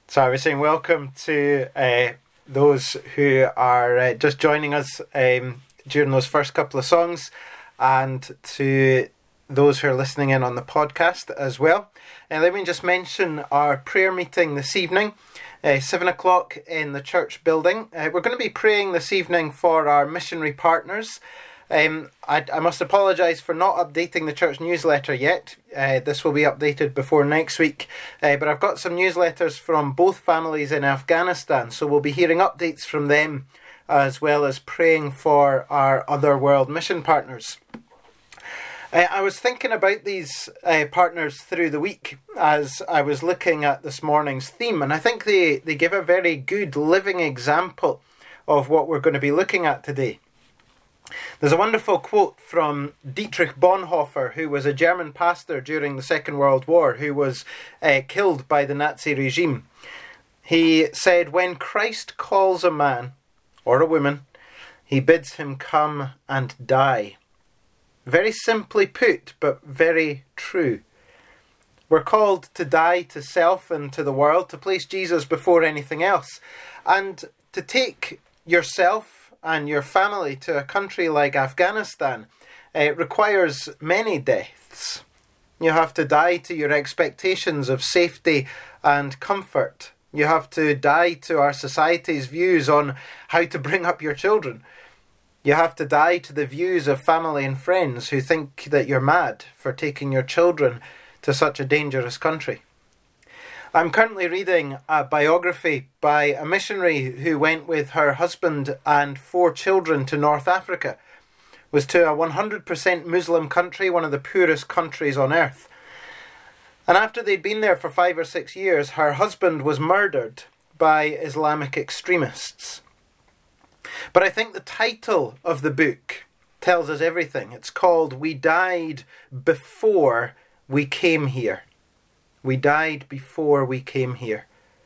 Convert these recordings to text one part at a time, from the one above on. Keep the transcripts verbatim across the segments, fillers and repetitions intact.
So I was saying welcome to uh, those who are uh, just joining us um, during those first couple of songs, and to those who are listening in on the podcast as well. And let me just mention our prayer meeting this evening, uh, seven o'clock in the church building. Uh, we're going to be praying this evening for our missionary partners. Um, I, I must apologise for not updating the church newsletter yet. Uh, this will be updated before next week. Uh, but I've got some newsletters from both families in Afghanistan, so we'll be hearing updates from them as well as praying for our other world mission partners. Uh, I was thinking about these uh, partners through the week as I was looking at this morning's theme, and I think they, they give a very good living example of what we're going to be looking at today. There's a wonderful quote from Dietrich Bonhoeffer, who was a German pastor during the Second World War, who was uh, killed by the Nazi regime. He said, "When Christ calls a man or a woman, he bids him come and die." Very simply put, but very true. We're called to die to self and to the world, to place Jesus before anything else, and to take yourself and your family to a country like Afghanistan. It requires many deaths. You have to die to your expectations of safety and comfort. You have to die to our society's views on how to bring up your children. You have to die to the views of family and friends who think that you're mad for taking your children to such a dangerous country. I'm currently reading a biography by a missionary who went with her husband and four children to North Africa. It was to a one hundred percent Muslim country, one of the poorest countries on earth. And after they'd been there for five or six years, her husband was murdered by Islamic extremists. But I think the title of the book tells us everything. It's called "We Died Before We Came Here." We died before we came here.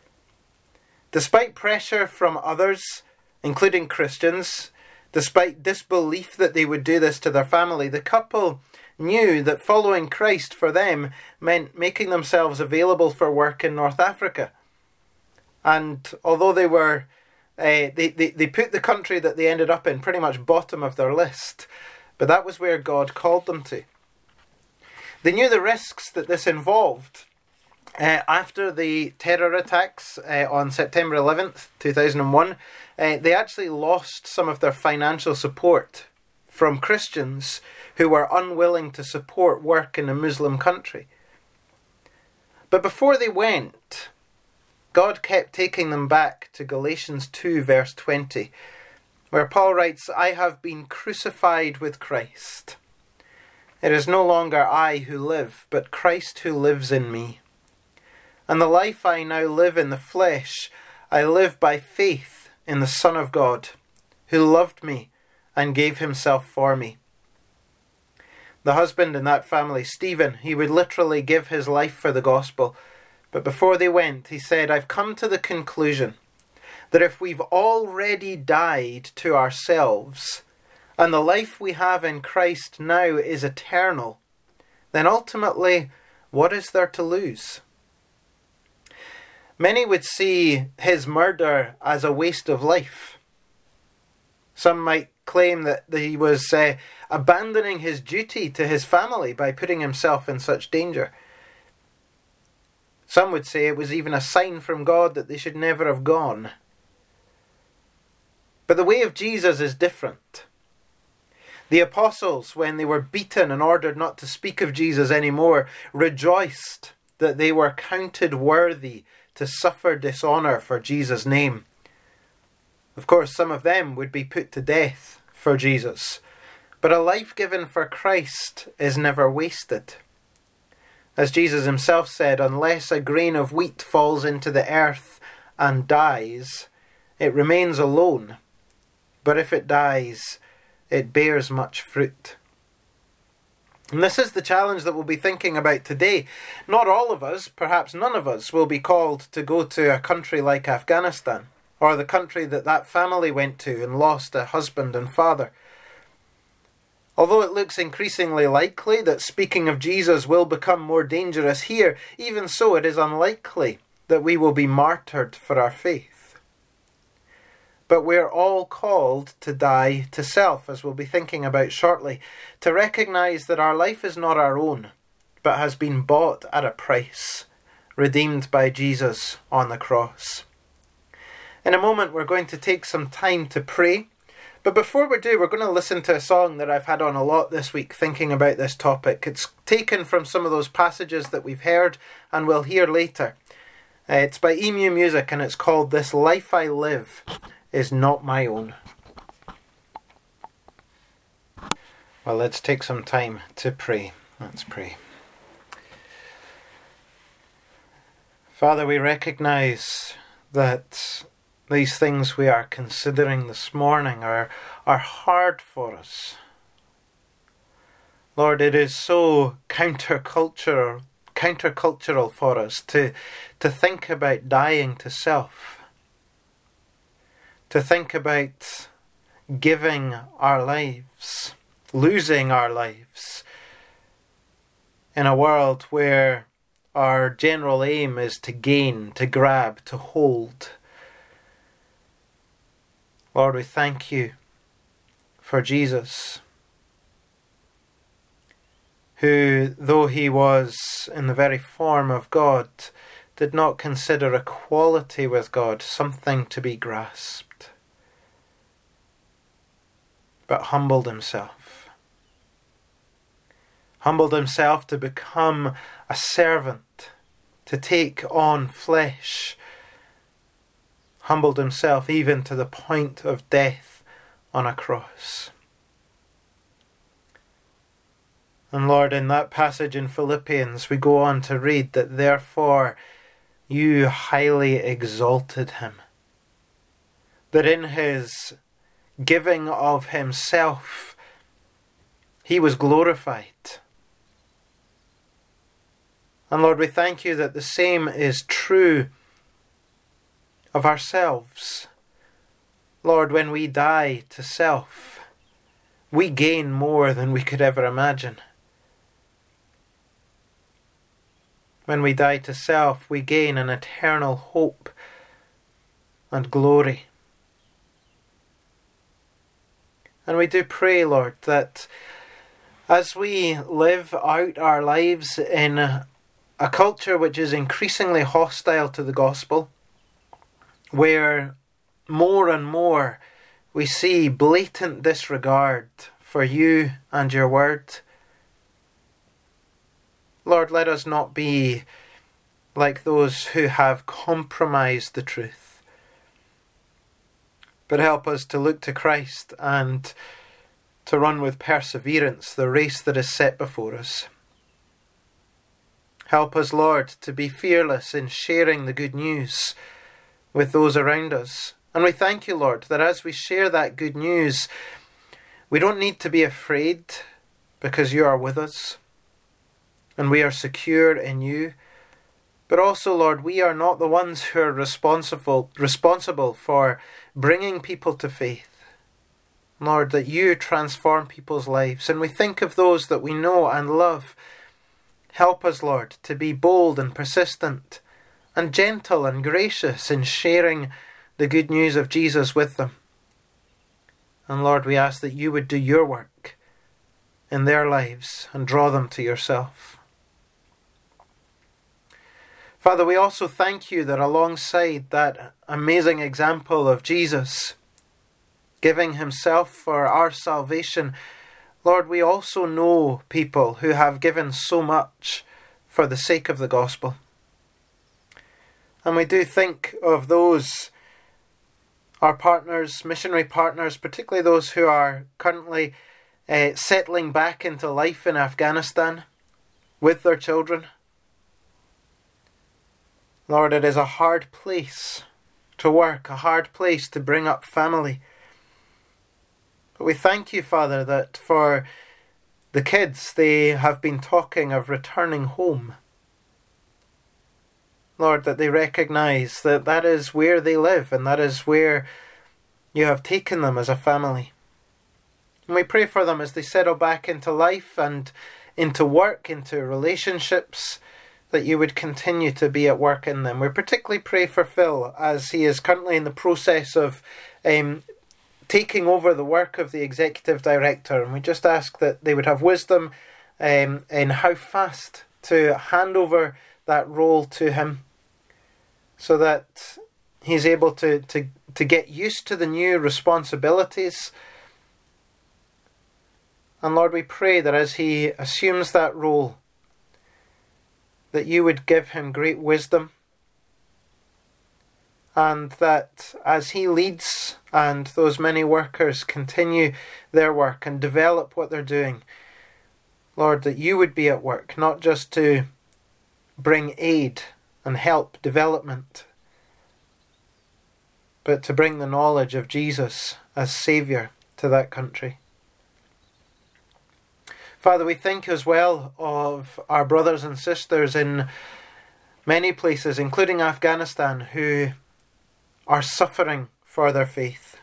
Despite pressure from others, including Christians, despite disbelief that they would do this to their family, the couple knew that following Christ for them meant making themselves available for work in North Africa. And although they were, uh, they, they, they put the country that they ended up in pretty much bottom of their list, but that was where God called them to. They knew the risks that this involved. Uh, after the terror attacks uh, on September eleventh, two thousand one, uh, they actually lost some of their financial support from Christians who were unwilling to support work in a Muslim country. But before they went, God kept taking them back to Galatians two verse twenty, where Paul writes, "I have been crucified with Christ. It is no longer I who live, but Christ who lives in me. And the life I now live in the flesh, I live by faith in the Son of God, who loved me and gave himself for me." The husband in that family, Stephen, he would literally give his life for the gospel. But before they went, he said, "I've come to the conclusion that if we've already died to ourselves, and the life we have in Christ now is eternal, then ultimately, what is there to lose?" Many would see his murder as a waste of life. Some might claim that he was uh, abandoning his duty to his family by putting himself in such danger. Some would say it was even a sign from God that they should never have gone. But the way of Jesus is different. The apostles, when they were beaten and ordered not to speak of Jesus anymore, rejoiced that they were counted worthy to suffer dishonour for Jesus' name. Of course, some of them would be put to death for Jesus, but a life given for Christ is never wasted. As Jesus himself said, "Unless a grain of wheat falls into the earth and dies, it remains alone, but if it dies, it bears much fruit." And this is the challenge that we'll be thinking about today. Not all of us, perhaps none of us, will be called to go to a country like Afghanistan, or the country that that family went to and lost a husband and father. Although it looks increasingly likely that speaking of Jesus will become more dangerous here, even so it is unlikely that we will be martyred for our faith. But we're all called to die to self, as we'll be thinking about shortly, to recognise that our life is not our own, but has been bought at a price, redeemed by Jesus on the cross. In a moment we're going to take some time to pray, but before we do, we're going to listen to a song that I've had on a lot this week thinking about this topic. It's taken from some of those passages that we've heard and we'll hear later. Uh, it's by Emu Music and it's called This Life I Live Is Not My Own. Well, let's take some time to pray. Let's pray. Father, we recognise that these things we are considering this morning are, are hard for us. Lord, it is so countercultural, countercultural for us to, to think about dying to self, to think about giving our lives, losing our lives, in a world where our general aim is to gain, to grab, to hold. Lord, we thank you for Jesus, who, though he was in the very form of God, did not consider equality with God something to be grasped, but humbled himself. Humbled himself to become a servant, to take on flesh, humbled himself even to the point of death on a cross. And Lord, in that passage in Philippians, we go on to read that therefore you highly exalted him, that in his giving of himself he was glorified. And Lord, we thank you that the same is true of ourselves. Lord, when we die to self, we gain more than we could ever imagine. When we die to self, we gain an eternal hope and glory. And we do pray, Lord, that as we live out our lives in a, a culture which is increasingly hostile to the gospel, where more and more we see blatant disregard for you and your word, Lord, let us not be like those who have compromised the truth, but help us to look to Christ and to run with perseverance the race that is set before us. Help us, Lord, to be fearless in sharing the good news with those around us. And we thank you, Lord, that as we share that good news, we don't need to be afraid because you are with us and we are secure in you. But also, Lord, we are not the ones who are responsible, responsible for bringing people to faith. Lord, that you transform people's lives. And we think of those that we know and love. Help us, Lord, to be bold and persistent and gentle and gracious in sharing the good news of Jesus with them. And Lord, we ask that you would do your work in their lives and draw them to yourself. Father, we also thank you that alongside that amazing example of Jesus giving himself for our salvation, Lord, we also know people who have given so much for the sake of the gospel. And we do think of those, our partners, missionary partners, particularly those who are currently uh, settling back into life in Afghanistan with their children. Lord, it is a hard place to work, a hard place to bring up family. But we thank you, Father, that for the kids, they have been talking of returning home. Lord, that they recognise that that is where they live and that is where you have taken them as a family. And we pray for them as they settle back into life and into work, into relationships, that you would continue to be at work in them. We particularly pray for Phil as he is currently in the process of um, taking over the work of the executive director, and we just ask that they would have wisdom um, in how fast to hand over that role to him, so that he's able to, to, to get used to the new responsibilities. And Lord, we pray that as he assumes that role, that you would give him great wisdom, and that as he leads and those many workers continue their work and develop what they're doing, Lord, that you would be at work, not just to bring aid and help development, but to bring the knowledge of Jesus as Saviour to that country. Father, we think as well of our brothers and sisters in many places, including Afghanistan, who are suffering for their faith.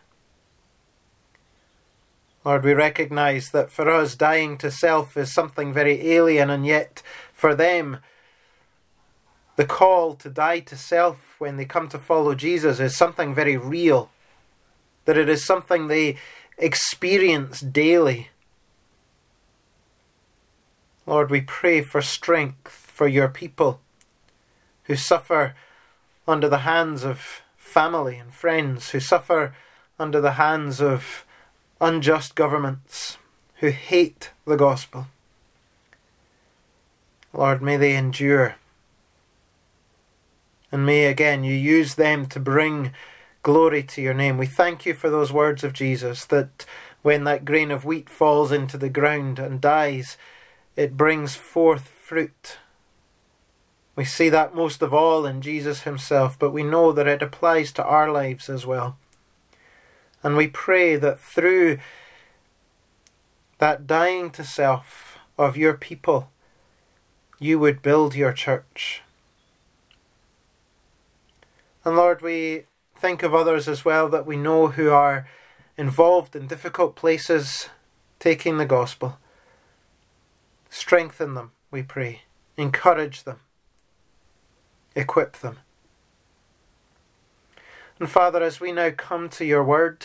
Lord, we recognise that for us, dying to self is something very alien, and yet for them, the call to die to self when they come to follow Jesus is something very real, that it is something they experience daily. Lord, we pray for strength for your people who suffer under the hands of family and friends, who suffer under the hands of unjust governments, who hate the gospel. Lord, may they endure. And may again you use them to bring glory to your name. We thank you for those words of Jesus, that when that grain of wheat falls into the ground and dies, it brings forth fruit. We see that most of all in Jesus himself, but we know that it applies to our lives as well. And we pray that through that dying to self of your people, you would build your church. And Lord, we think of others as well that we know who are involved in difficult places taking the gospel. Strengthen them, we pray. Encourage them. Equip them. And Father, as we now come to your word,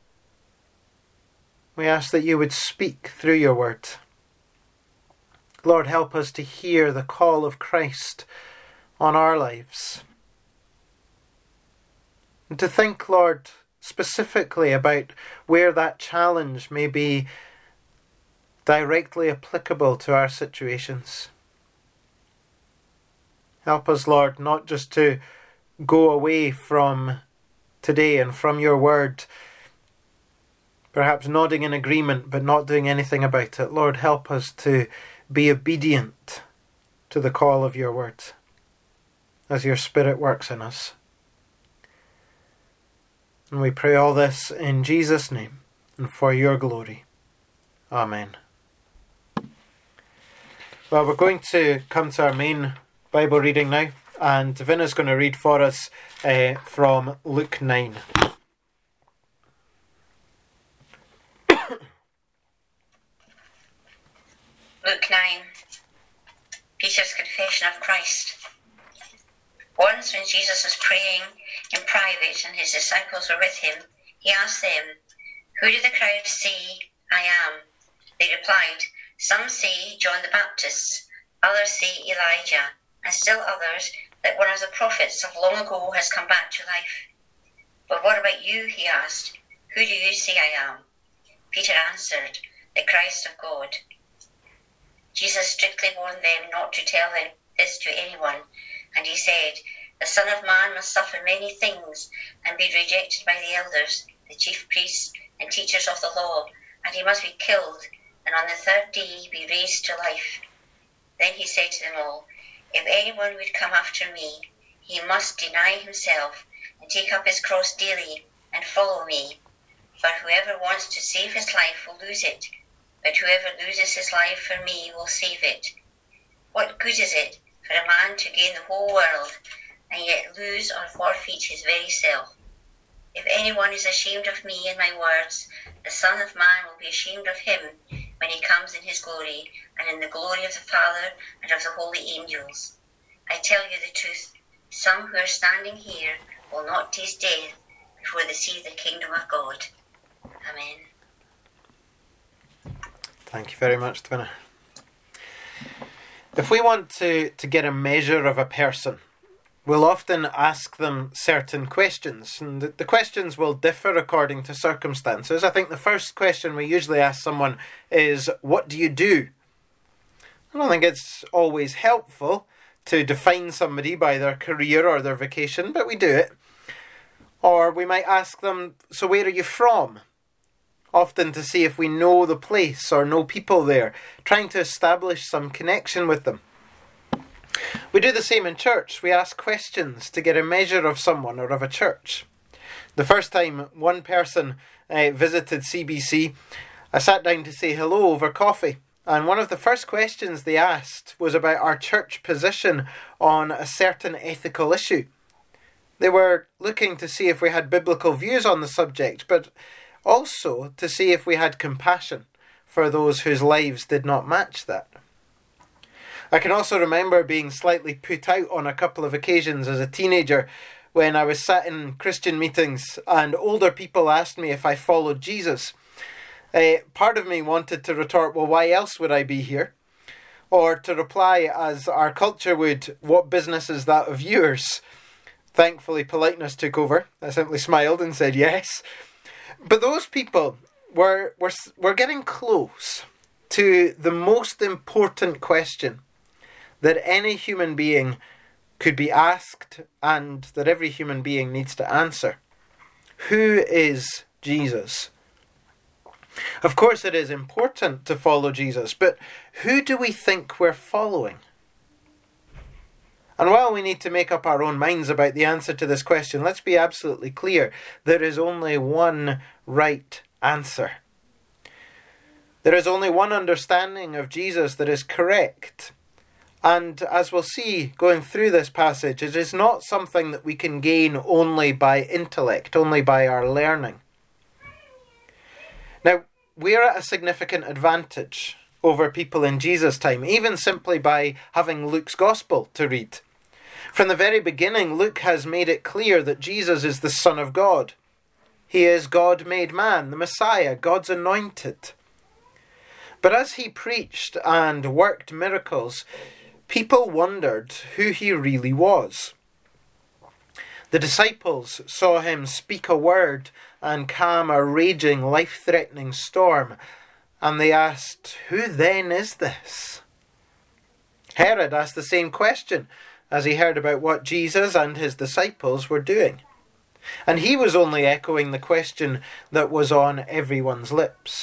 we ask that you would speak through your word. Lord, help us to hear the call of Christ on our lives. And to think, Lord, specifically about where that challenge may be directly applicable to our situations. Help us, Lord, not just to go away from today and from your word, perhaps nodding in agreement but not doing anything about it. Lord, help us to be obedient to the call of your word as your Spirit works in us. And we pray all this in Jesus' name and for your glory. Amen. Well, we're going to come to our main Bible reading now, and Vinna's going to read for us uh, from Luke nine. Luke nine, Peter's confession of Christ. Once when Jesus was praying in private and his disciples were with him, he asked them, "Who do the crowd say I am?" They replied, "Some say John the Baptist, others say Elijah, and still others that one of the prophets of long ago has come back to life." "But what about you?" he asked. "Who do you say I am?" Peter answered, "The Christ of God." Jesus strictly warned them not to tell them this to anyone, and he said, "The Son of Man must suffer many things and be rejected by the elders, the chief priests and teachers of the law, and he must be killed, and on the third day be raised to life." Then he said to them all, "If anyone would come after me, he must deny himself and take up his cross daily and follow me. For whoever wants to save his life will lose it, but whoever loses his life for me will save it. What good is it for a man to gain the whole world and yet lose or forfeit his very self? If anyone is ashamed of me and my words, the Son of Man will be ashamed of him when he comes in his glory and in the glory of the Father and of the holy angels. I tell you the truth, some who are standing here will not taste death before they see the kingdom of God. Amen. Thank you very much, Dwynna. If we want to, to get a measure of a person, we'll often ask them certain questions, and the, the questions will differ according to circumstances. I think the first question we usually ask someone is, what do you do? I don't think it's always helpful to define somebody by their career or their vocation, but we do it. Or we might ask them, so where are you from? Often to see if we know the place or know people there, trying to establish some connection with them. We do the same in church. We ask questions to get a measure of someone or of a church. The first time one person uh, visited C B C, I sat down to say hello over coffee. And one of the first questions they asked was about our church position on a certain ethical issue. They were looking to see if we had biblical views on the subject, but also to see if we had compassion for those whose lives did not match that. I can also remember being slightly put out on a couple of occasions as a teenager when I was sat in Christian meetings and older people asked me if I followed Jesus. Uh, part of me wanted to retort, well, why else would I be here? Or to reply, as our culture would, what business is that of yours? Thankfully, politeness took over. I simply smiled and said yes. But those people were, were, were getting close to the most important question that any human being could be asked and that every human being needs to answer. Who is Jesus? Of course it is important to follow Jesus, but who do we think we're following? And while we need to make up our own minds about the answer to this question, let's be absolutely clear. There is only one right answer. There is only one understanding of Jesus that is correct. And as we'll see going through this passage, it is not something that we can gain only by intellect, only by our learning. Now, we're at a significant advantage over people in Jesus' time, even simply by having Luke's Gospel to read. From the very beginning, Luke has made it clear that Jesus is the Son of God. He is God made man, the Messiah, God's anointed. But as he preached and worked miracles, people wondered who he really was. The disciples saw him speak a word and calm a raging, life-threatening storm, and they asked, who then is this? Herod asked the same question as he heard about what Jesus and his disciples were doing. And he was only echoing the question that was on everyone's lips.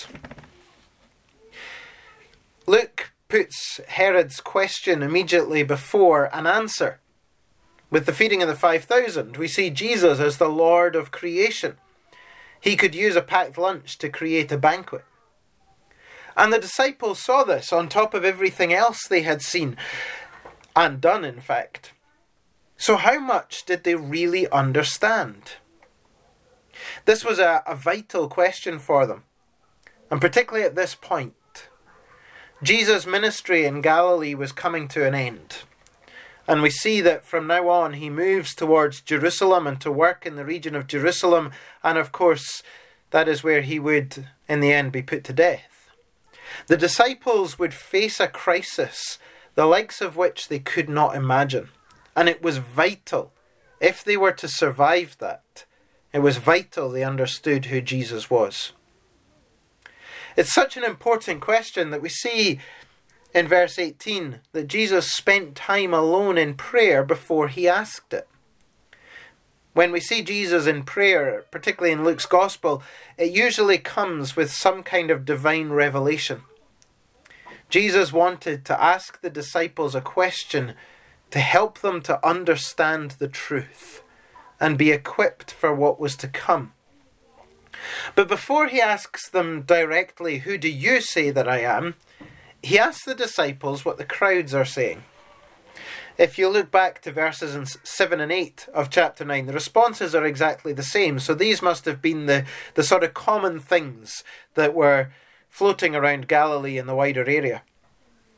Luke puts Herod's question immediately before an answer. With the feeding of the five thousand, we see Jesus as the Lord of creation. He could use a packed lunch to create a banquet. And the disciples saw this on top of everything else they had seen and done, in fact. So how much did they really understand? This was a, a vital question for them, and particularly at this point. Jesus' ministry in Galilee was coming to an end. And we see that from now on he moves towards Jerusalem and to work in the region of Jerusalem. And of course, that is where he would, in the end, be put to death. The disciples would face a crisis, the likes of which they could not imagine. And it was vital, if they were to survive that, it was vital they understood who Jesus was. It's such an important question that we see in verse eighteen that Jesus spent time alone in prayer before he asked it. When we see Jesus in prayer, particularly in Luke's Gospel, it usually comes with some kind of divine revelation. Jesus wanted to ask the disciples a question to help them to understand the truth and be equipped for what was to come. But before he asks them directly, who do you say that I am? He asks the disciples what the crowds are saying. If you look back to verses seven and eight of chapter nine, the responses are exactly the same. So these must have been the, the sort of common things that were floating around Galilee and the wider area.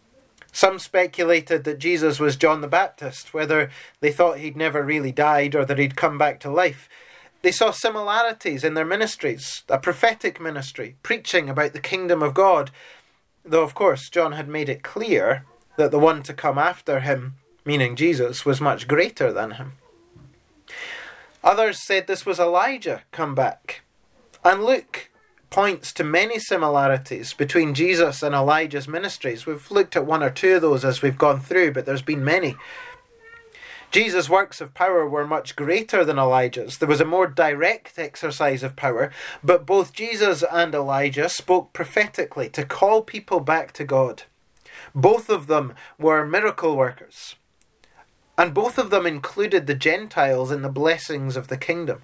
Some speculated that Jesus was John the Baptist, whether they thought he'd never really died or that he'd come back to life. They saw similarities in their ministries, a prophetic ministry, preaching about the kingdom of God, though of course John had made it clear that the one to come after him, meaning Jesus, was much greater than him. Others said this was Elijah come back, and Luke points to many similarities between Jesus and Elijah's ministries. We've looked at one or two of those as we've gone through, but there's been many. Jesus' works of power were much greater than Elijah's. There was a more direct exercise of power, but both Jesus and Elijah spoke prophetically to call people back to God. Both of them were miracle workers, and both of them included the Gentiles in the blessings of the kingdom.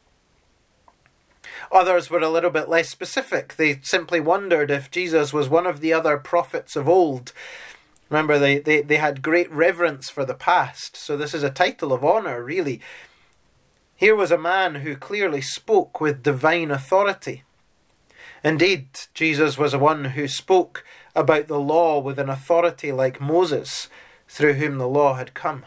Others were a little bit less specific. They simply wondered if Jesus was one of the other prophets of old. Remember, they, they, they had great reverence for the past, so this is a title of honour, really. Here was a man who clearly spoke with divine authority. Indeed, Jesus was a one who spoke about the law with an authority like Moses, through whom the law had come.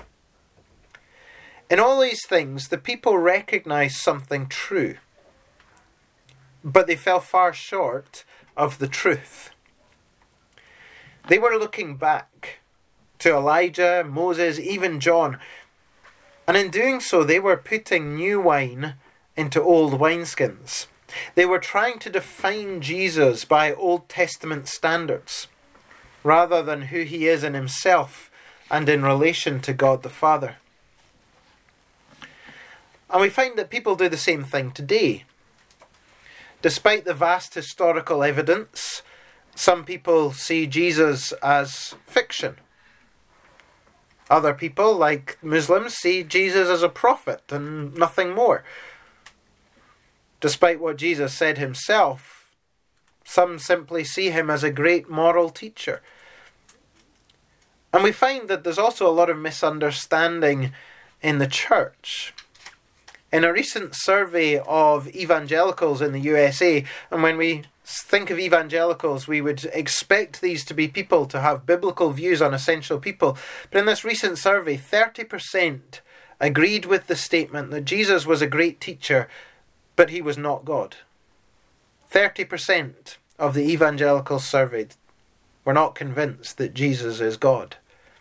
In all these things, the people recognised something true, but they fell far short of the truth. They were looking back to Elijah, Moses, even John, and in doing so they were putting new wine into old wineskins. They were trying to define Jesus by Old Testament standards, rather than who he is in himself and in relation to God the Father. And we find that people do the same thing today. Despite the vast historical evidence, some people see Jesus as fiction. Other people, like Muslims, see Jesus as a prophet and nothing more. Despite what Jesus said himself, some simply see him as a great moral teacher. And we find that there's also a lot of misunderstanding in the church. In a recent survey of evangelicals in the U S A, and when we think of evangelicals, we would expect these to be people to have biblical views on essential people. But in this recent survey, thirty percent agreed with the statement that Jesus was a great teacher, but he was not God. thirty percent of the evangelicals surveyed were not convinced that Jesus is God.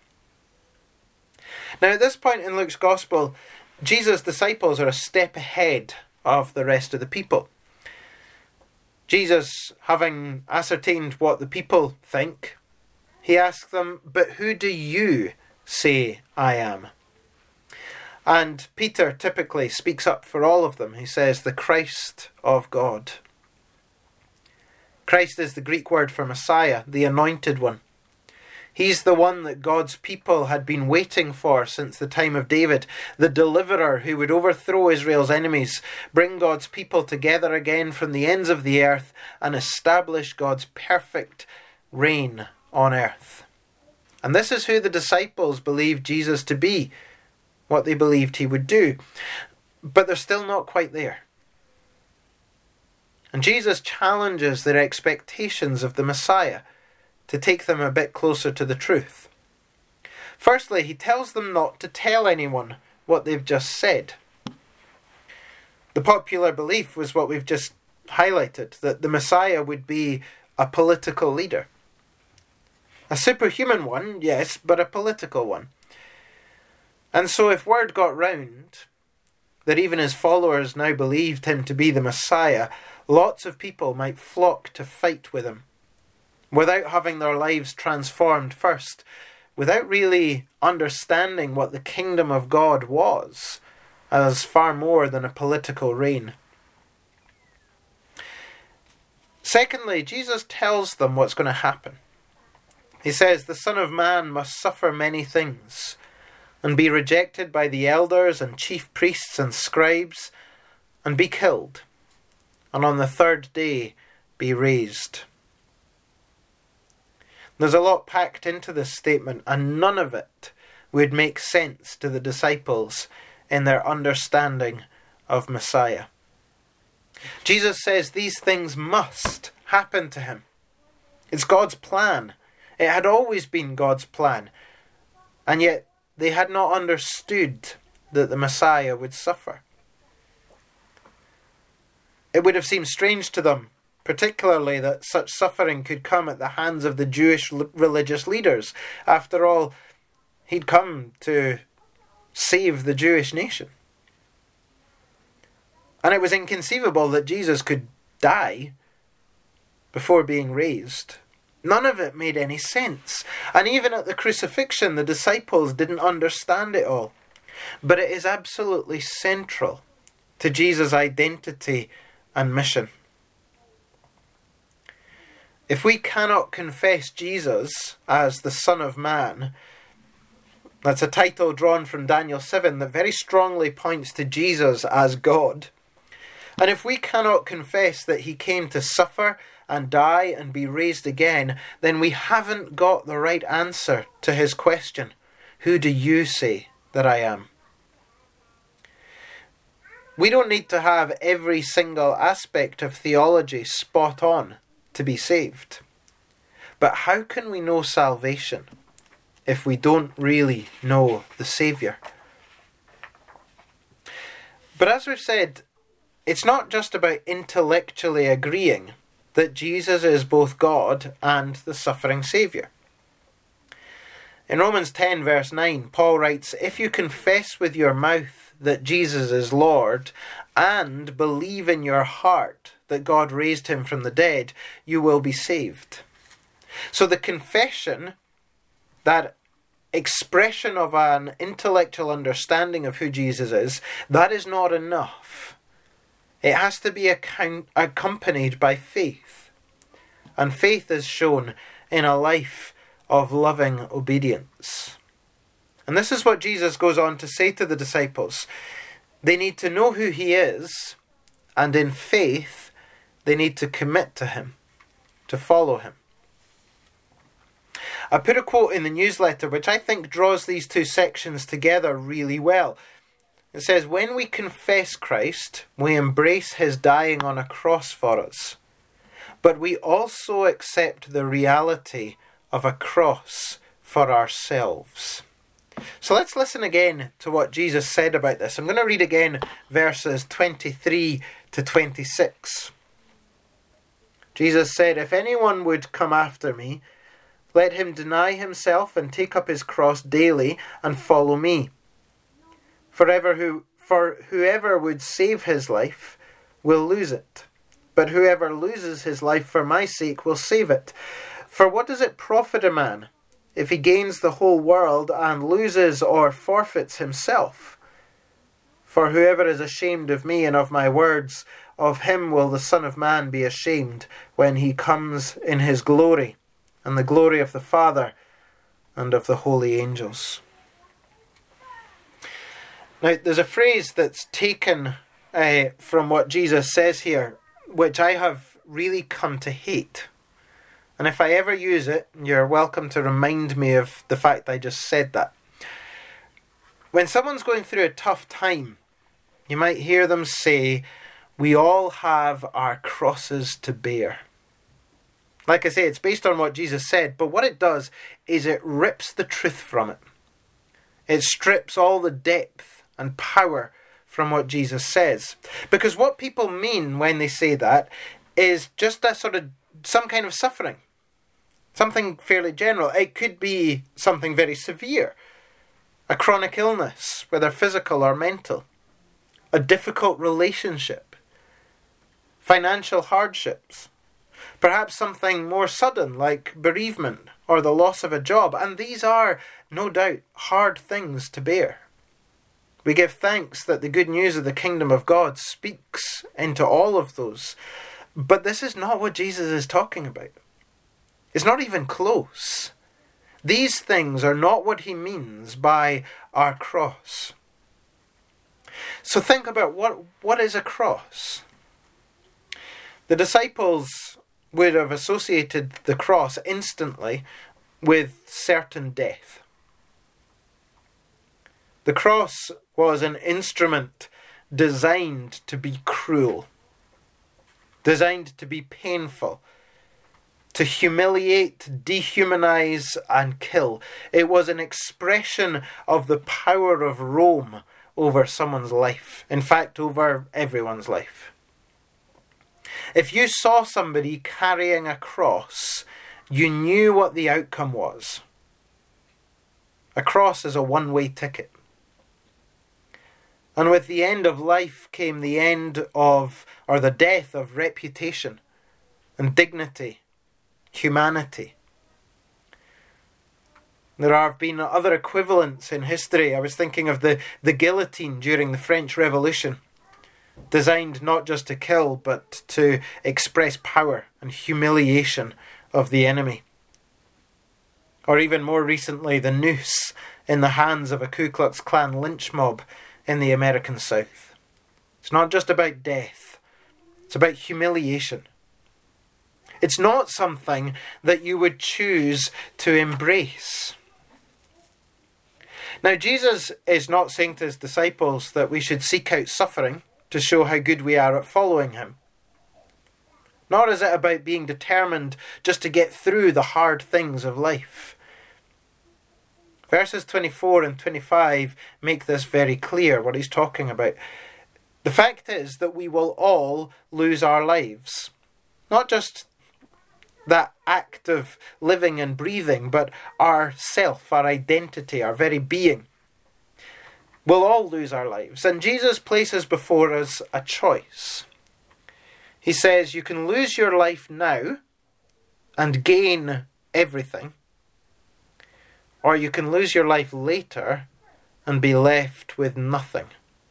Now, at this point in Luke's Gospel, Jesus' disciples are a step ahead of the rest of the people. Jesus, having ascertained what the people think, he asks them, "But who do you say I am?" And Peter typically speaks up for all of them. He says, "The Christ of God." Christ is the Greek word for Messiah, the anointed one. He's the one that God's people had been waiting for since the time of David, the deliverer who would overthrow Israel's enemies, bring God's people together again from the ends of the earth, and establish God's perfect reign on earth. And this is who the disciples believed Jesus to be, what they believed he would do. But they're still not quite there. And Jesus challenges their expectations of the Messiah to take them a bit closer to the truth. Firstly, he tells them not to tell anyone what they've just said. The popular belief was what we've just highlighted, that the Messiah would be a political leader. A superhuman one, yes, but a political one. And so if word got round that even his followers now believed him to be the Messiah, lots of people might flock to fight with him, without having their lives transformed first, without really understanding what the kingdom of God was, as far more than a political reign. Secondly, Jesus tells them what's going to happen. He says, "The Son of Man must suffer many things, and be rejected by the elders and chief priests and scribes, and be killed, and on the third day be raised." There's a lot packed into this statement, and none of it would make sense to the disciples in their understanding of Messiah. Jesus says these things must happen to him. It's God's plan. It had always been God's plan, and yet they had not understood that the Messiah would suffer. It would have seemed strange to them, particularly that such suffering could come at the hands of the Jewish religious leaders. After all, he'd come to save the Jewish nation. And it was inconceivable that Jesus could die before being raised. None of it made any sense. And even at the crucifixion, the disciples didn't understand it all. But it is absolutely central to Jesus' identity and mission. If we cannot confess Jesus as the Son of Man, that's a title drawn from Daniel seven that very strongly points to Jesus as God. And if we cannot confess that he came to suffer and die and be raised again, then we haven't got the right answer to his question, who do you say that I am? We don't need to have every single aspect of theology spot on to be saved. But how can we know salvation if we don't really know the Saviour? But as we've said, it's not just about intellectually agreeing that Jesus is both God and the suffering Saviour. In Romans ten verse nine, Paul writes, if you confess with your mouth that Jesus is Lord and believe in your heart that God raised him from the dead, you will be saved. So the confession, that expression of an intellectual understanding of who Jesus is, that is not enough. It has to be account- accompanied by faith. And faith is shown in a life of loving obedience. And this is what Jesus goes on to say to the disciples. They need to know who he is, and in faith, they need to commit to him, to follow him. I put a quote in the newsletter which I think draws these two sections together really well. It says, when we confess Christ, we embrace his dying on a cross for us. But we also accept the reality of a cross for ourselves. So let's listen again to what Jesus said about this. I'm going to read again verses twenty-three to twenty-six. Jesus said, if anyone would come after me, let him deny himself and take up his cross daily and follow me. Forever who, for whoever would save his life will lose it, but whoever loses his life for my sake will save it. For what does it profit a man if he gains the whole world and loses or forfeits himself? For whoever is ashamed of me and of my words, of him will the Son of Man be ashamed when he comes in his glory, and the glory of the Father and of the holy angels. Now, there's a phrase that's taken uh, from what Jesus says here, which I have really come to hate. And if I ever use it, you're welcome to remind me of the fact I just said that. When someone's going through a tough time, you might hear them say, we all have our crosses to bear. Like I say, it's based on what Jesus said, but what it does is it rips the truth from it. It strips all the depth and power from what Jesus says. Because what people mean when they say that is just a sort of some kind of suffering. Something fairly general. It could be something very severe. A chronic illness, whether physical or mental. A difficult relationship. Financial hardships. Perhaps something more sudden like bereavement or the loss of a job. And these are, no doubt, hard things to bear. We give thanks that the good news of the kingdom of God speaks into all of those. But this is not what Jesus is talking about. It's not even close. These things are not what he means by our cross. So think about what, what is a cross? The disciples would have associated the cross instantly with certain death. The cross was an instrument designed to be cruel, designed to be painful, to humiliate, dehumanize, and kill. It was an expression of the power of Rome over someone's life. In fact, over everyone's life. If you saw somebody carrying a cross, you knew what the outcome was. A cross is a one-way ticket. And with the end of life came the end of, or the death of reputation and dignity, humanity. There have been other equivalents in history. I was thinking of the, the guillotine during the French Revolution, designed not just to kill, but to express power and humiliation of the enemy. Or even more recently, the noose in the hands of a Ku Klux Klan lynch mob in the American South. It's not just about death. It's about humiliation. It's not something that you would choose to embrace. Now, Jesus is not saying to his disciples that we should seek out suffering to show how good we are at following him. Nor is it about being determined just to get through the hard things of life. Verses twenty-four and twenty-five make this very clear, what he's talking about. The fact is that we will all lose our lives. Not just that act of living and breathing, but our self, our identity, our very being. We'll all lose our lives. And Jesus places before us a choice. He says you can lose your life now and gain everything. Or you can lose your life later and be left with nothing.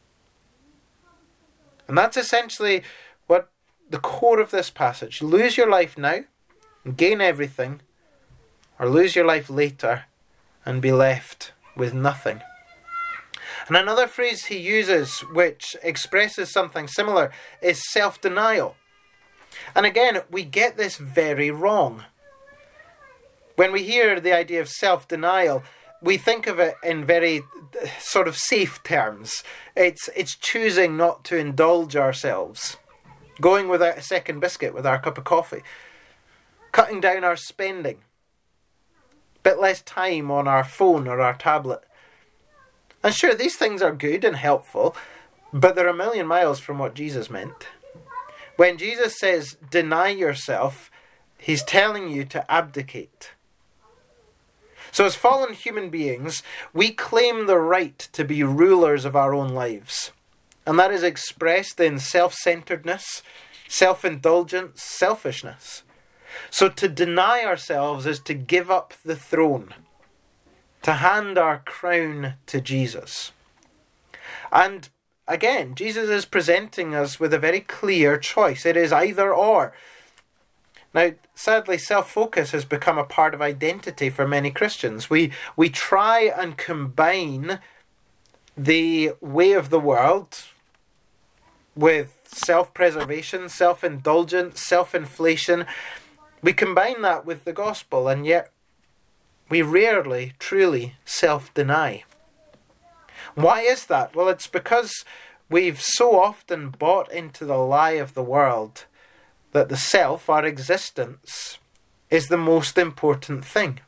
And that's essentially what the core of this passage. Lose your life now and gain everything, or lose your life later and be left with nothing. And another phrase he uses which expresses something similar is self-denial. And again, we get this very wrong. When we hear the idea of self-denial, we think of it in very sort of safe terms. It's it's choosing not to indulge ourselves, going without a second biscuit with our cup of coffee, cutting down our spending, a bit less time on our phone or our tablet. And sure, these things are good and helpful, but they're a million miles from what Jesus meant. When Jesus says, deny yourself, he's telling you to abdicate. So as fallen human beings, we claim the right to be rulers of our own lives. And that is expressed in self-centeredness, self-indulgence, selfishness. So to deny ourselves is to give up the throne, to hand our crown to Jesus. And again, Jesus is presenting us with a very clear choice. It is either or. Now, sadly, self-focus has become a part of identity for many Christians. We we try and combine the way of the world with self-preservation, self-indulgence, self-inflation. We combine that with the gospel, and yet we rarely truly self-deny. Why is that? Well, it's because we've so often bought into the lie of the world that the self, our existence, is the most important thing.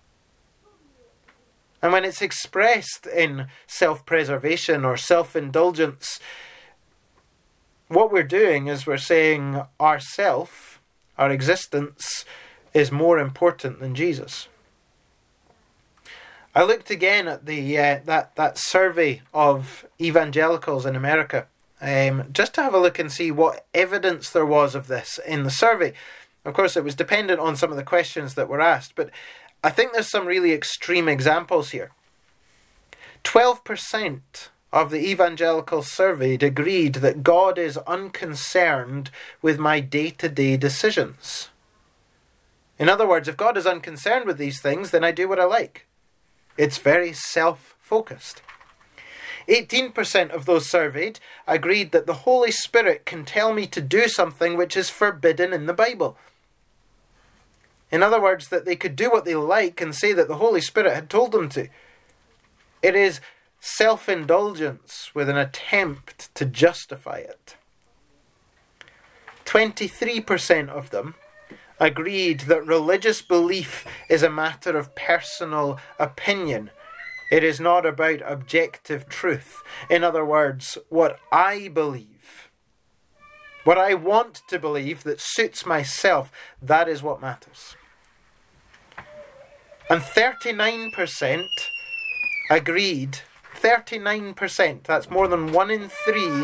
And when it's expressed in self-preservation or self-indulgence, what we're doing is we're saying our self, our existence, is more important than Jesus. I looked again at the uh, that, that survey of evangelicals in America, Um, just to have a look and see what evidence there was of this in the survey. Of course, it was dependent on some of the questions that were asked, but I think there's some really extreme examples here. twelve percent of the evangelicals surveyed agreed that God is unconcerned with my day-to-day decisions. In other words, if God is unconcerned with these things, then I do what I like. It's very self-focused. eighteen percent of those surveyed agreed that the Holy Spirit can tell me to do something which is forbidden in the Bible. In other words, that they could do what they like and say that the Holy Spirit had told them to. It is self-indulgence with an attempt to justify it. twenty-three percent of them agreed that religious belief is a matter of personal opinion. It is not about objective truth. In other words, what I believe, what I want to believe that suits myself, that is what matters. And thirty-nine percent agreed, thirty-nine percent, that's more than one in three,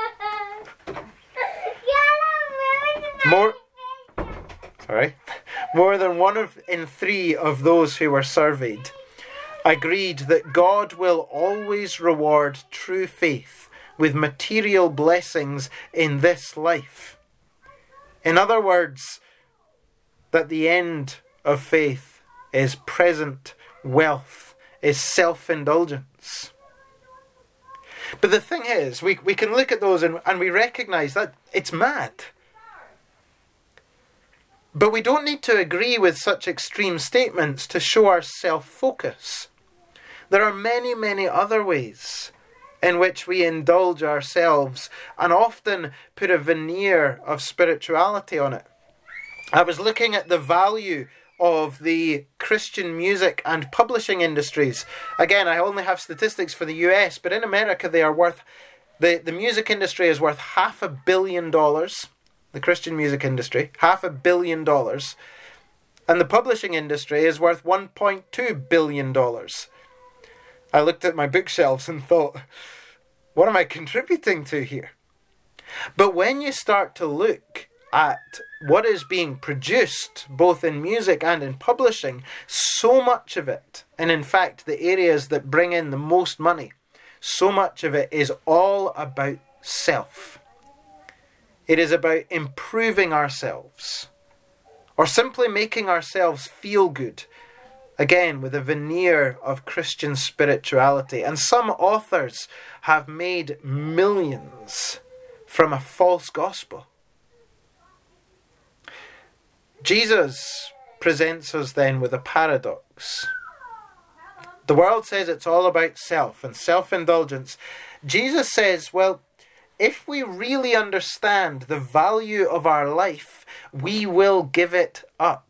more, sorry, more than one of, in three of those who were surveyed agreed that God will always reward true faith with material blessings in this life. In other words, that the end of faith is present wealth, is self-indulgence. But the thing is, we, we can look at those and, and we recognise that it's mad. But we don't need to agree with such extreme statements to show our self-focus. There are many, many other ways in which we indulge ourselves and often put a veneer of spirituality on it. I was looking at the value of the Christian music and publishing industries. Again, I only have statistics for the U S, but in America they are worth, the, the music industry is worth half a billion dollars. The Christian music industry, half a billion dollars. And the publishing industry is worth one point two billion dollars. I looked at my bookshelves and thought, what am I contributing to here? But when you start to look at what is being produced, both in music and in publishing, so much of it, and in fact the areas that bring in the most money, so much of it is all about self. It is about improving ourselves, or simply making ourselves feel good, again with a veneer of Christian spirituality. And some authors have made millions from a false gospel. Jesus presents us then with a paradox. The world says it's all about self and self-indulgence. Jesus says, well, if we really understand the value of our life, we will give it up.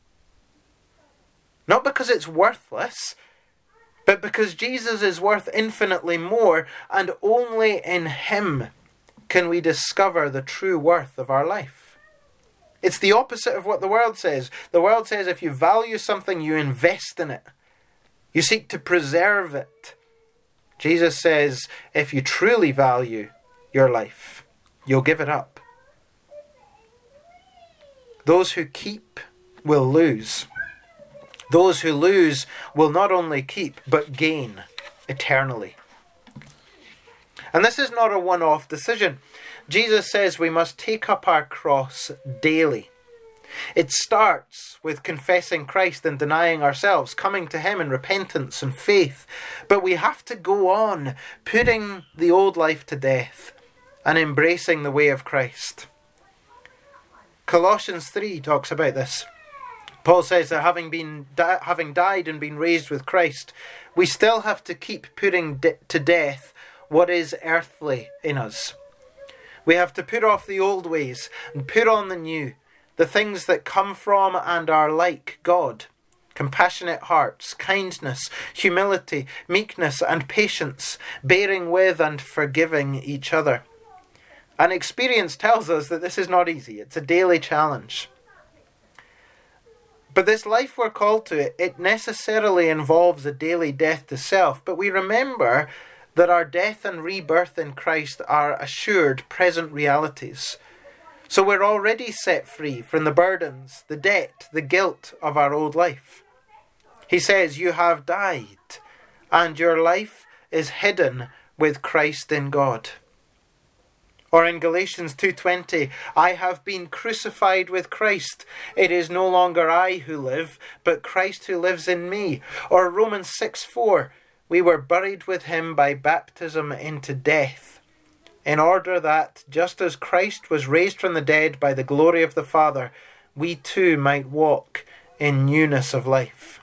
Not because it's worthless, but because Jesus is worth infinitely more, and only in Him can we discover the true worth of our life. It's the opposite of what the world says. The world says if you value something, you invest in it. You seek to preserve it. Jesus says if you truly value your life, you'll give it up. Those who keep will lose. Those who lose will not only keep, but gain eternally. And this is not a one-off decision. Jesus says we must take up our cross daily. It starts with confessing Christ and denying ourselves, coming to Him in repentance and faith. But we have to go on putting the old life to death and embracing the way of Christ. Colossians three talks about this. Paul says that having been di- having died and been raised with Christ, we still have to keep putting de- to death what is earthly in us. We have to put off the old ways and put on the new, the things that come from and are like God. Compassionate hearts, kindness, humility, meekness and patience, bearing with and forgiving each other. And experience tells us that this is not easy. It's a daily challenge. But this life we're called to, it necessarily involves a daily death to self. But we remember that our death and rebirth in Christ are assured present realities. So we're already set free from the burdens, the debt, the guilt of our old life. He says, you have died, and your life is hidden with Christ in God. Or in Galatians two twenty, I have been crucified with Christ. It is no longer I who live, but Christ who lives in me. Or Romans six four, we were buried with Him by baptism into death, in order that, just as Christ was raised from the dead by the glory of the Father, we too might walk in newness of life.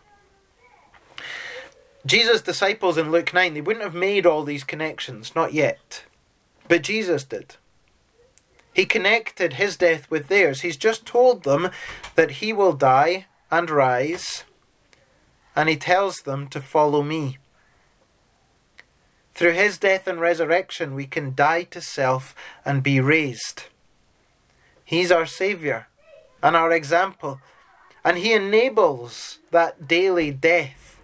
Jesus' disciples in Luke nine, they wouldn't have made all these connections, not yet. But Jesus did. He connected his death with theirs. He's just told them that he will die and rise, and he tells them to follow me. Through his death and resurrection, we can die to self and be raised. He's our Saviour and our example, and he enables that daily death,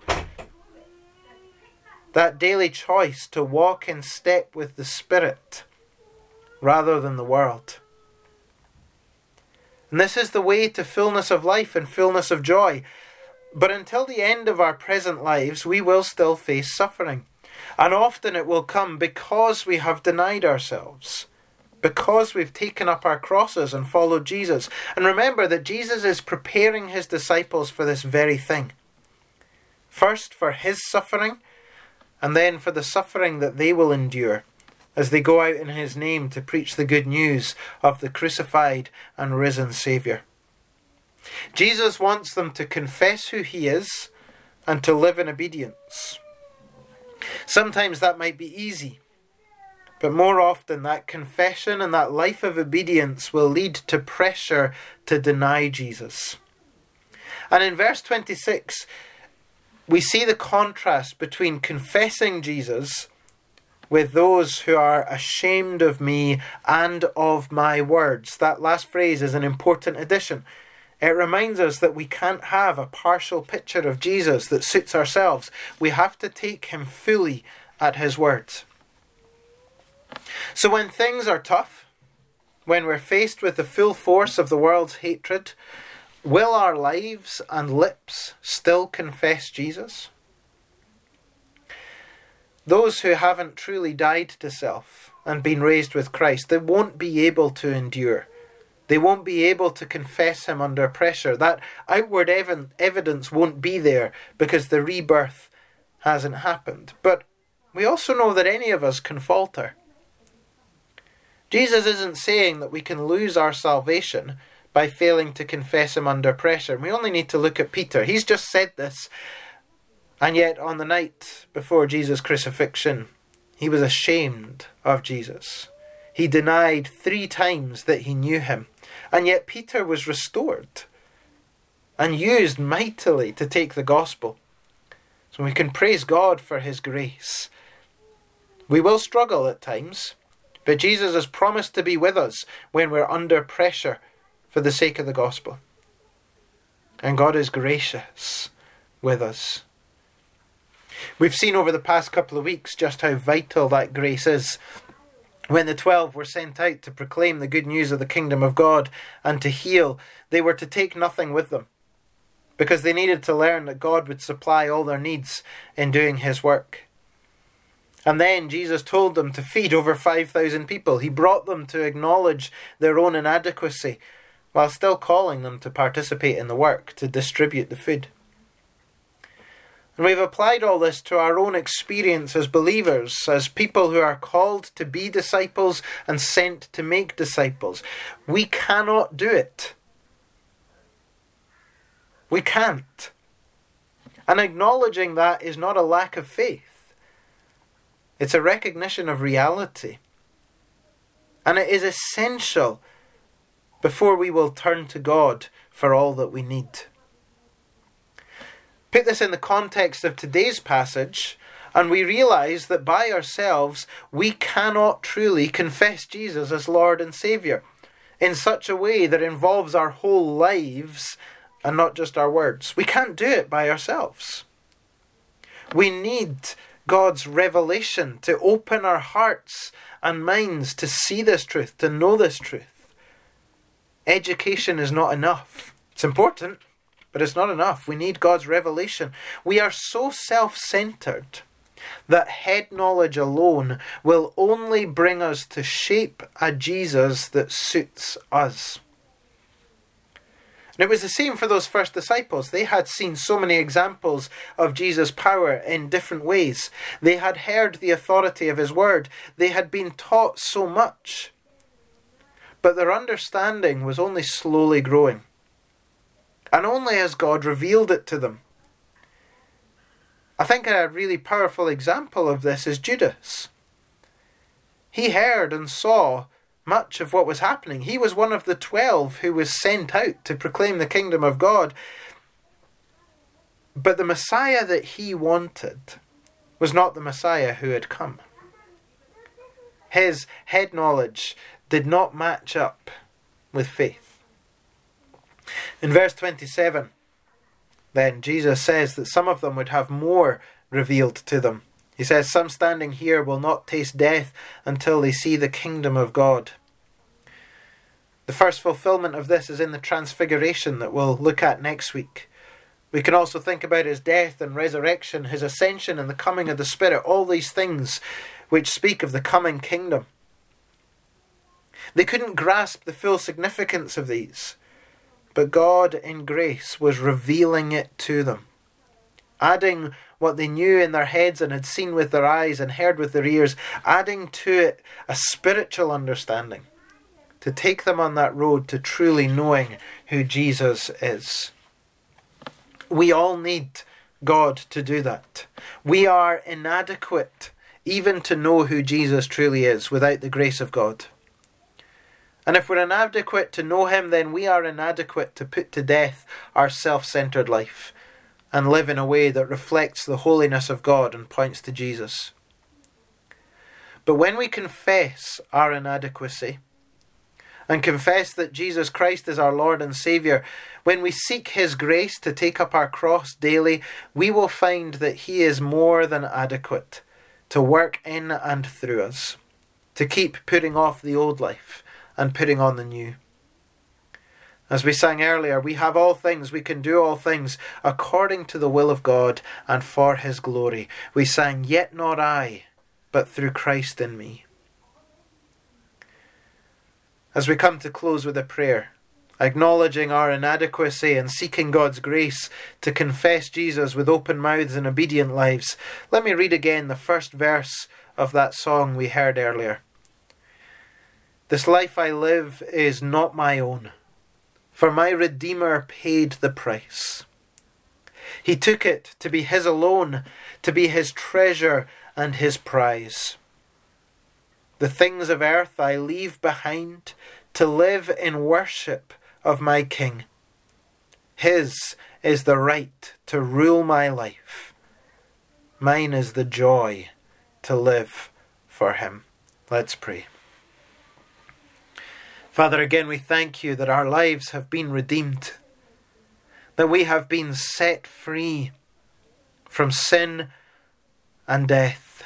that daily choice to walk in step with the Spirit rather than the world. And this is the way to fullness of life and fullness of joy. But until the end of our present lives, we will still face suffering. And often it will come because we have denied ourselves, because we've taken up our crosses and followed Jesus. And remember that Jesus is preparing his disciples for this very thing. First for his suffering, and then for the suffering that they will endure as they go out in his name to preach the good news of the crucified and risen Saviour. Jesus wants them to confess who he is and to live in obedience. Sometimes that might be easy, but more often that confession and that life of obedience will lead to pressure to deny Jesus. And in verse twenty-six, we see the contrast between confessing Jesus with those who are ashamed of me and of my words. That last phrase is an important addition. It reminds us that we can't have a partial picture of Jesus that suits ourselves. We have to take him fully at his words. So when things are tough, when we're faced with the full force of the world's hatred, will our lives and lips still confess Jesus? Those who haven't truly died to self and been raised with Christ, they won't be able to endure. They won't be able to confess him under pressure. That outward ev- evidence won't be there because the rebirth hasn't happened. But we also know that any of us can falter. Jesus isn't saying that we can lose our salvation by failing to confess him under pressure. We only need to look at Peter. He's just said this. And yet on the night before Jesus' crucifixion, he was ashamed of Jesus. He denied three times that he knew him. And yet Peter was restored and used mightily to take the gospel. So we can praise God for his grace. We will struggle at times, but Jesus has promised to be with us when we're under pressure for the sake of the gospel. And God is gracious with us. We've seen over the past couple of weeks just how vital that grace is. When the twelve were sent out to proclaim the good news of the kingdom of God and to heal, they were to take nothing with them, because they needed to learn that God would supply all their needs in doing his work. And then Jesus told them to feed over five thousand people. He brought them to acknowledge their own inadequacy, while still calling them to participate in the work, to distribute the food. And we've applied all this to our own experience as believers, as people who are called to be disciples and sent to make disciples. We cannot do it. We can't. And acknowledging that is not a lack of faith. It's a recognition of reality. And it is essential before we will turn to God for all that we need. Put this in the context of today's passage, and we realise that by ourselves we cannot truly confess Jesus as Lord and Saviour in such a way that involves our whole lives and not just our words. We can't do it by ourselves. We need God's revelation to open our hearts and minds to see this truth, to know this truth. Education is not enough. It's important, but it's not enough. We need God's revelation. We are so self-centered that head knowledge alone will only bring us to shape a Jesus that suits us. And it was the same for those first disciples. They had seen so many examples of Jesus' power in different ways. They had heard the authority of his word. They had been taught so much. But their understanding was only slowly growing. And only as God revealed it to them. I think a really powerful example of this is Judas. He heard and saw much of what was happening. He was one of the twelve who was sent out to proclaim the kingdom of God. But the Messiah that he wanted was not the Messiah who had come. His head knowledge did not match up with faith. In verse twenty-seven, then, Jesus says that some of them would have more revealed to them. He says, some standing here will not taste death until they see the kingdom of God. The first fulfillment of this is in the transfiguration that we'll look at next week. We can also think about his death and resurrection, his ascension and the coming of the Spirit, all these things which speak of the coming kingdom. They couldn't grasp the full significance of these, but God in grace was revealing it to them, adding what they knew in their heads and had seen with their eyes and heard with their ears, adding to it a spiritual understanding to take them on that road to truly knowing who Jesus is. We all need God to do that. We are inadequate even to know who Jesus truly is without the grace of God. And if we're inadequate to know him, then we are inadequate to put to death our self-centered life and live in a way that reflects the holiness of God and points to Jesus. But when we confess our inadequacy and confess that Jesus Christ is our Lord and Saviour, when we seek his grace to take up our cross daily, we will find that he is more than adequate to work in and through us, to keep putting off the old life and putting on the new. As we sang earlier, we have all things, we can do all things according to the will of God and for his glory. We sang, yet not I, but through Christ in me. As we come to close with a prayer, acknowledging our inadequacy and seeking God's grace to confess Jesus with open mouths and obedient lives, let me read again the first verse of that song we heard earlier. This life I live is not my own, for my Redeemer paid the price. He took it to be his alone, to be his treasure and his prize. The things of earth I leave behind to live in worship of my King. His is the right to rule my life. Mine is the joy to live for him. Let's pray. Father, again we thank you that our lives have been redeemed, that we have been set free from sin and death.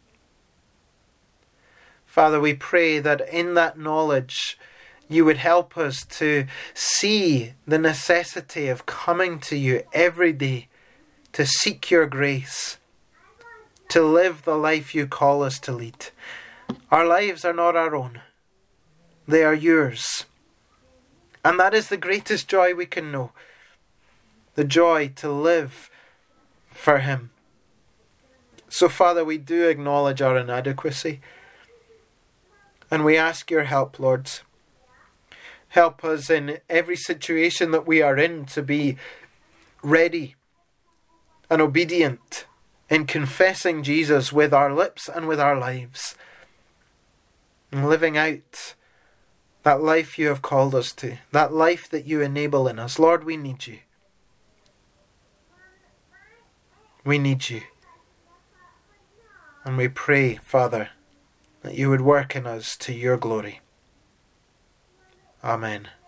Father, we pray that in that knowledge you would help us to see the necessity of coming to you every day to seek your grace, to live the life you call us to lead. Our lives are not our own. They are yours. And that is the greatest joy we can know. The joy to live for him. So, Father, we do acknowledge our inadequacy. And we ask your help, Lord. Help us in every situation that we are in to be ready and obedient in confessing Jesus with our lips and with our lives. And living out that life you have called us to, that life that you enable in us. Lord, we need you. We need you. And we pray, Father, that you would work in us to your glory. Amen.